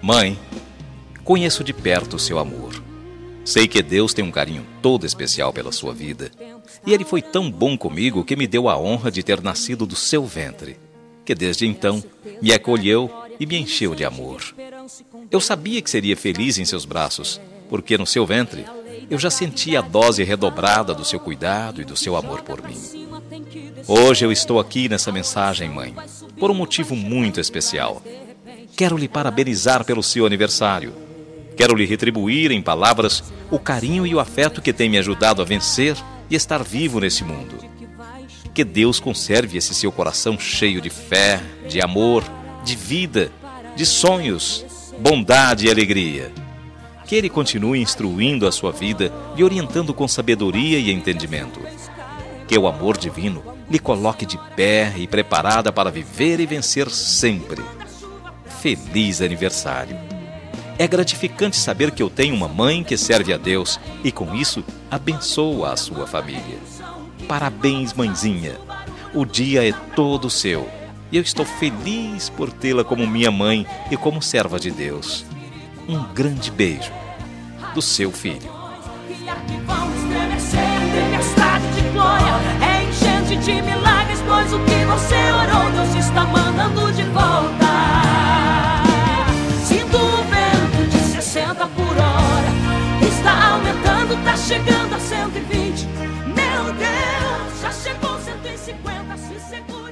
Mãe, conheço de perto o seu amor. Sei que Deus tem um carinho todo especial pela sua vida. E Ele foi tão bom comigo que me deu a honra de ter nascido do seu ventre, que desde então me acolheu e me encheu de amor. Eu sabia que seria feliz em seus braços, porque no seu ventre eu já sentia a dose redobrada do seu cuidado e do seu amor por mim. Hoje eu estou aqui nessa mensagem, mãe, por um motivo muito especial. Quero lhe parabenizar pelo seu aniversário. Quero lhe retribuir em palavras o carinho e o afeto que tem me ajudado a vencer e estar vivo nesse mundo. Que Deus conserve esse seu coração cheio de fé, de amor, de vida, de sonhos, bondade e alegria. Que Ele continue instruindo a sua vida e orientando com sabedoria e entendimento. Que o amor divino lhe coloque de pé e preparada para viver e vencer sempre. Feliz aniversário! É gratificante saber que eu tenho uma mãe que serve a Deus e, com isso, abençoa a sua família. Parabéns, mãezinha! O dia é todo seu e eu estou feliz por tê-la como minha mãe e como serva de Deus. Um grande beijo do seu filho. É enchente de milagres, pois o que você orou, Deus está mandando de volta. Sinto o vento de 60 por hora, está aumentando, está chegando a 120. Meu Deus, já chegou 150, se segura.